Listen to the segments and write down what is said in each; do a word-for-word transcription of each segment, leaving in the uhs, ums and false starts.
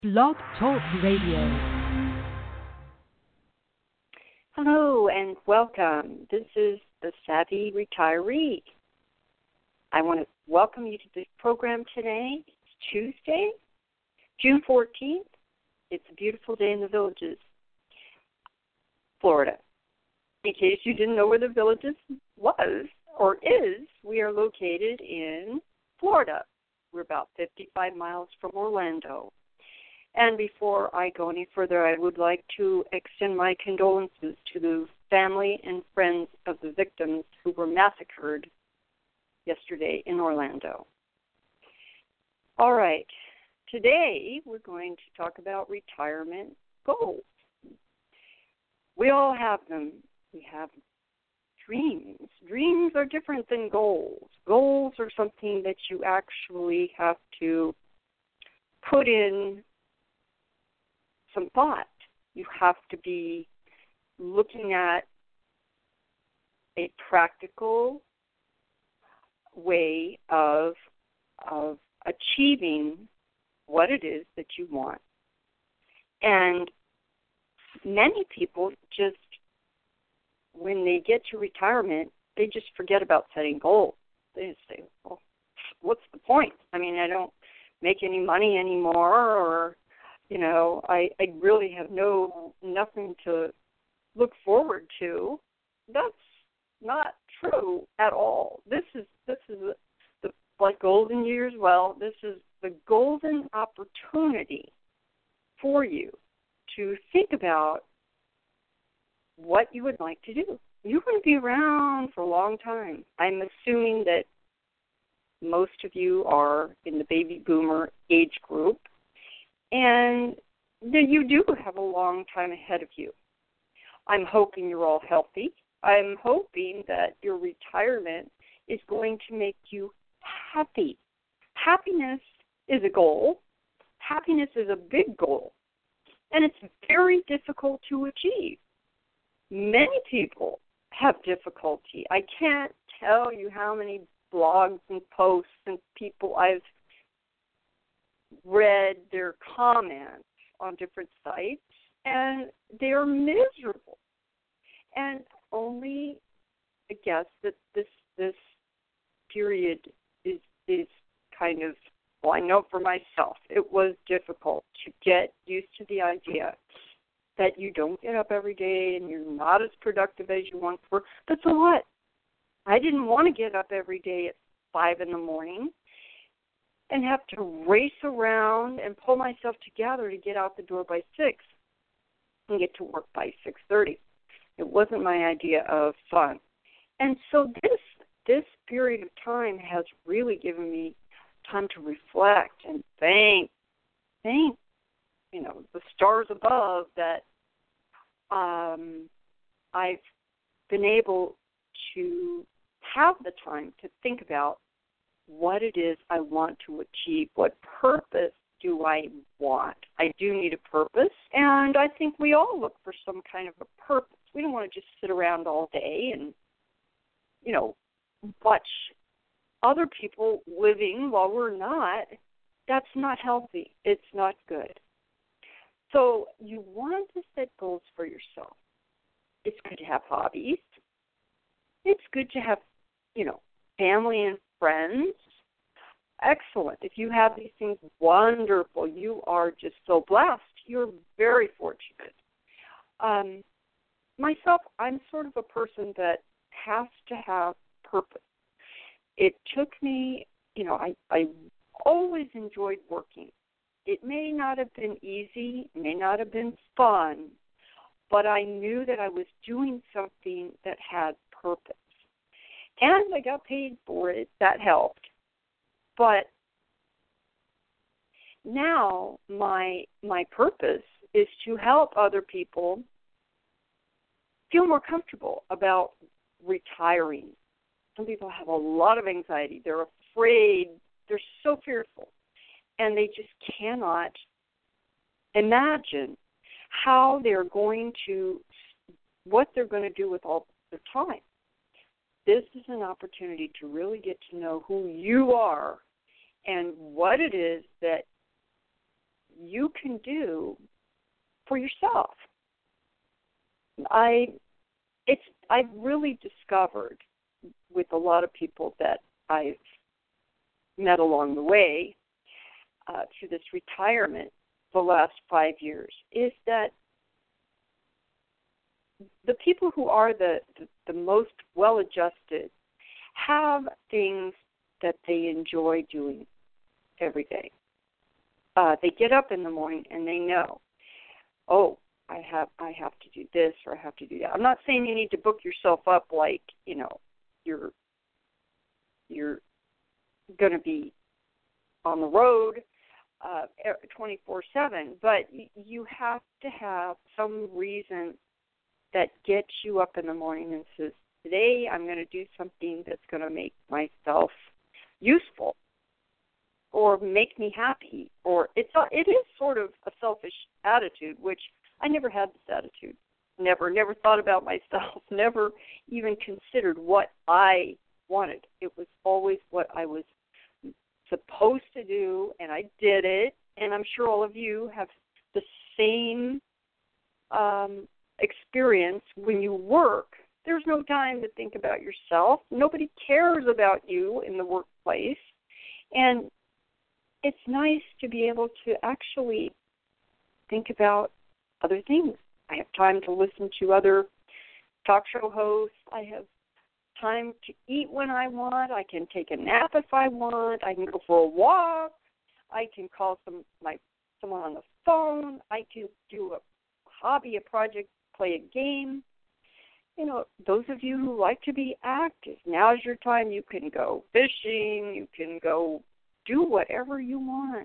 Blog Talk Radio. Hello and welcome. This is the Savvy Retiree. I want to welcome you to this program today. It's Tuesday, June fourteenth. It's a beautiful day in the Villages, Florida. In case you didn't know where the Villages was or is, we are located in Florida. We're about fifty-five miles from Orlando. And before I go any further, I would like to extend my condolences to the family and friends of the victims who were massacred yesterday in Orlando. All right. Today, we're going to talk about retirement goals. We all have them. We have dreams. Dreams are different than goals. Goals are something that you actually have to put in some thought. You have to be looking at a practical way of of achieving what it is that you want. And many people just, when they get to retirement, they just forget about setting goals. They just say, well, what's the point? I mean, I don't make any money anymore, or You know, I, I really have no nothing to look forward to. That's not true at all. This is this is the, the like golden years. Well, this is the golden opportunity for you to think about what you would like to do. You're going to be around for a long time. I'm assuming that most of you are in the baby boomer age group. And you do have a long time ahead of you. I'm hoping you're all healthy. I'm hoping that your retirement is going to make you happy. Happiness is a goal. Happiness is a big goal. And it's very difficult to achieve. Many people have difficulty. I can't tell you how many blogs and posts and people I've read their comments on different sites, and they're miserable. And only I guess that this this period is is kind of, well, I know for myself, it was difficult to get used to the idea that you don't get up every day and you're not as productive as you once were. But so what? I didn't want to get up every day at five in the morning and have to race around and pull myself together to get out the door by six and get to work by six thirty. It wasn't my idea of fun. And so this this period of time has really given me time to reflect and thank, thank, you know, the stars above that um, I've been able to have the time to think about what it is I want to achieve, what purpose do I want. I do need a purpose, and I think we all look for some kind of a purpose. We don't want to just sit around all day and, you know, watch other people living while we're not. That's not healthy. It's not good. So you want to set goals for yourself. It's good to have hobbies. It's good to have, you know, family and friends. Excellent. If you have these things, wonderful. You are just so blessed. You're very fortunate. Um, myself, I'm sort of a person that has to have purpose. It took me, you know, I, I always enjoyed working. It may not have been easy, may not have been fun, but I knew that I was doing something that had purpose. And I got paid for it. That helped. But now my my purpose is to help other people feel more comfortable about retiring. Some people have a lot of anxiety. They're afraid. They're so fearful. And they just cannot imagine how they're going to, what they're going to do with all their time. This is an opportunity to really get to know who you are and what it is that you can do for yourself. I it's I've really discovered with a lot of people that I've met along the way uh, through this retirement the last five years is that the people who are the, the, the most well-adjusted have things that they enjoy doing every day. Uh, they get up in the morning and they know, oh, I have I have to do this or I have to do that. I'm not saying you need to book yourself up like, you know, you're you're going to be on the road uh, twenty-four seven, but you have to have some reason that gets you up in the morning and says, today I'm going to do something that's going to make myself useful or make me happy. Or it's a, it is sort of a selfish attitude, which I never had this attitude. Never, never thought about myself, never even considered what I wanted. It was always what I was supposed to do, and I did it. And I'm sure all of you have the same um, experience when you work. There's no time to think about yourself. Nobody cares about you in the workplace. And it's nice to be able to actually think about other things. I have time to listen to other talk show hosts. I have time to eat when I want. I can take a nap if I want. I can go for a walk. I can call some my someone on the phone. I can do a hobby, a project, play a game. You know, those of you who like to be active, now's your time. You can go fishing. You can go do whatever you want.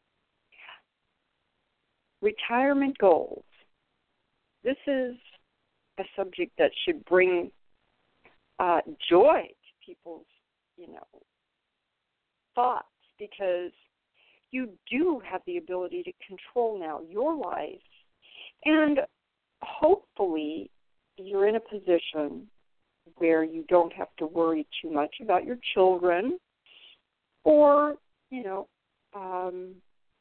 Retirement goals. This is a subject that should bring uh, joy to people's, you know, thoughts, because you do have the ability to control now your life, and hopefully you're in a position where you don't have to worry too much about your children or, you know, um,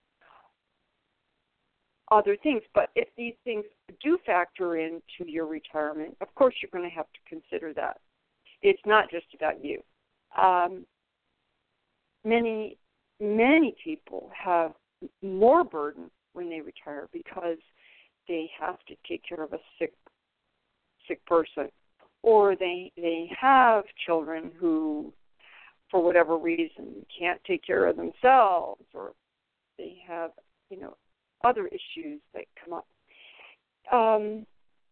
other things. But if these things do factor into your retirement, of course you're going to have to consider that. It's not just about you. Um, many, many people have more burden when they retire because they have to take care of a sick sick person, or they they have children who, for whatever reason, can't take care of themselves, or they have, you know, other issues that come up. Um,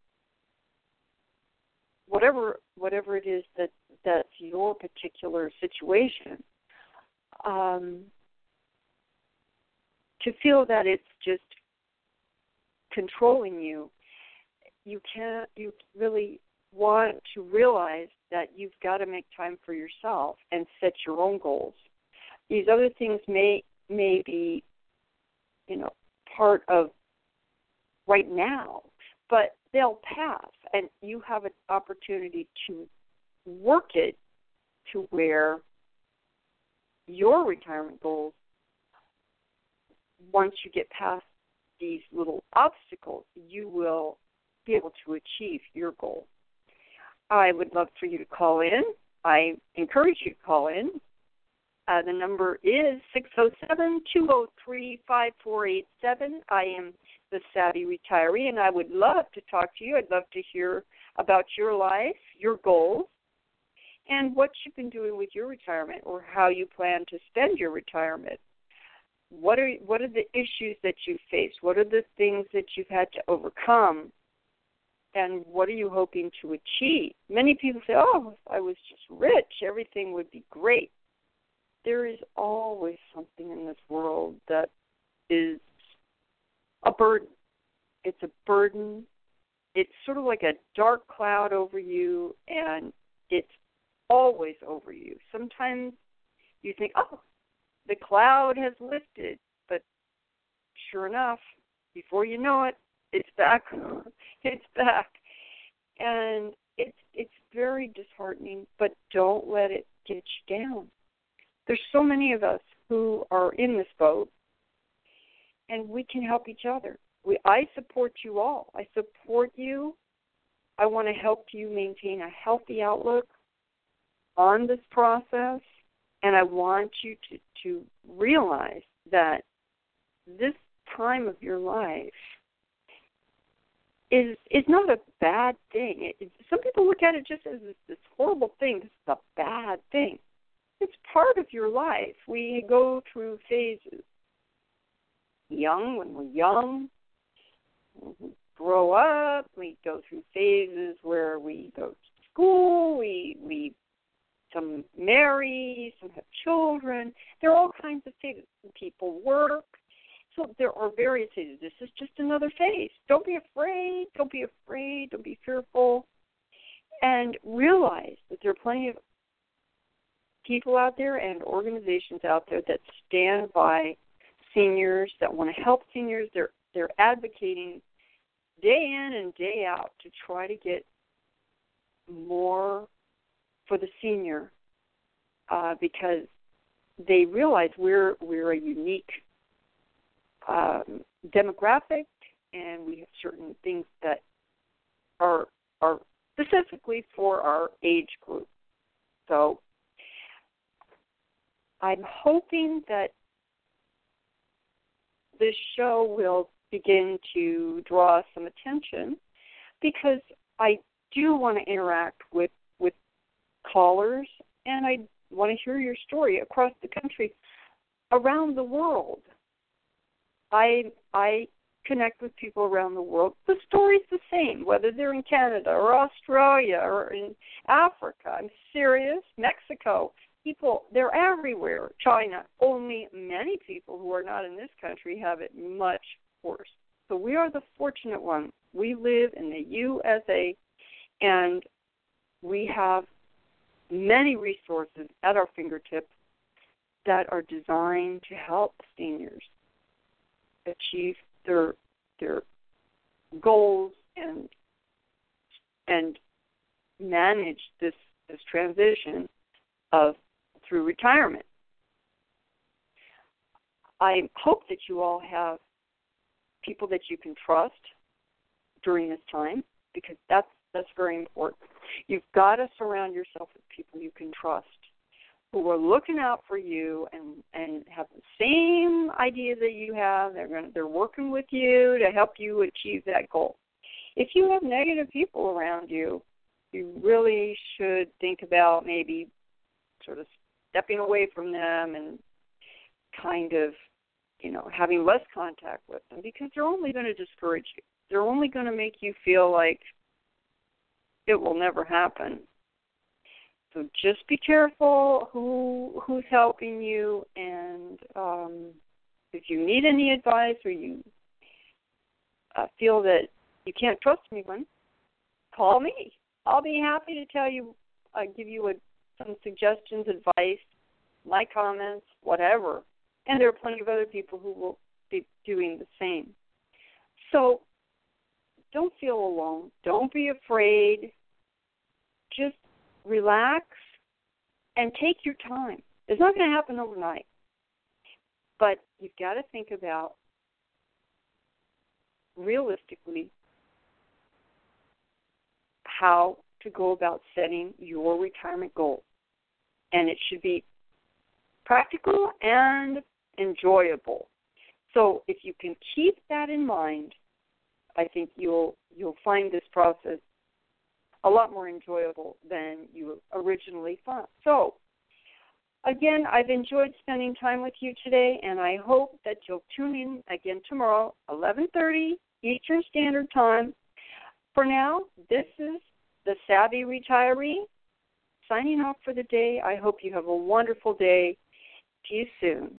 whatever whatever it is that that's your particular situation, um, to feel that it's just controlling you, you can't. You really want to realize that you've got to make time for yourself and set your own goals. These other things may may be, you know, part of right now, but they'll pass, and you have an opportunity to work it to where your retirement goals, once you get past these little obstacles, you will be able to achieve your goal. I would love for you to call in. I encourage you to call in. Uh, the number is six oh seven, two oh three, five four eight seven. I am the Savvy Retiree, and I would love to talk to you. I'd love to hear about your life, your goals, and what you've been doing with your retirement, or how you plan to spend your retirement. What are what are the issues that you face? What are the things that you've had to overcome? And what are you hoping to achieve? Many people say, oh, if I was just rich, everything would be great. There is always something in this world that is a burden. It's a burden. It's sort of like a dark cloud over you, and it's always over you. Sometimes you think, oh, the cloud has lifted, but sure enough, before you know it, it's back. It's back. And it's it's very disheartening, but don't let it get you down. There's so many of us who are in this boat, and we can help each other. We, I support you all. I support you. I want to help you maintain a healthy outlook on this process, and I want you to, to realize that this time of your life is is not a bad thing. It, it, some people look at it just as this, this horrible thing. This is a bad thing. It's part of your life. We go through phases. Young, when we're young, we grow up, we go through phases where we go to school, we we some marry, some have children. There are all kinds of phases. People work. So there are various phases. This is just another phase. Don't be afraid. Don't be afraid. Don't be fearful. And realize that there are plenty of people out there and organizations out there that stand by seniors, that want to help seniors. They're they're advocating day in and day out to try to get more for the senior uh, because they realize we're we're a unique um, demographic, and we have certain things that are are specifically for our age group. So I'm hoping that this show will begin to draw some attention because I do want to interact with, with callers, and I want to hear your story across the country, around the world. I I connect with people around the world. The story's the same, whether they're in Canada or Australia or in Africa. I'm serious. Mexico. People, they're everywhere. China. Only many people who are not in this country have it much worse. So we are the fortunate ones. We live in the U S A, and we have many resources at our fingertips that are designed to help seniors achieve their their goals and and manage this this transition of through retirement. I hope that you all have people that you can trust during this time, because that's that's very important. You've got to surround yourself with people you can trust, who are looking out for you and, and have the same idea that you have. They're going they're working with you to help you achieve that goal. If you have negative people around you, you really should think about maybe sort of stepping away from them and kind of, you know, having less contact with them, because they're only going to discourage you. They're only going to make you feel like it will never happen. So just be careful who who's helping you, and um, if you need any advice or you uh, feel that you can't trust anyone, call me. I'll be happy to tell you, uh, give you a, some suggestions, advice, my comments, whatever. And there are plenty of other people who will be doing the same. So don't feel alone. Don't be afraid. Just relax and take your time. It's not going to happen overnight. But you've got to think about, realistically, how to go about setting your retirement goal. And it should be practical and enjoyable. So if you can keep that in mind, I think you'll you'll find this process a lot more enjoyable than you originally thought. So, again, I've enjoyed spending time with you today, and I hope that you'll tune in again tomorrow, eleven thirty Eastern Standard Time. For now, this is the Savvy Retiree signing off for the day. I hope you have a wonderful day. See you soon.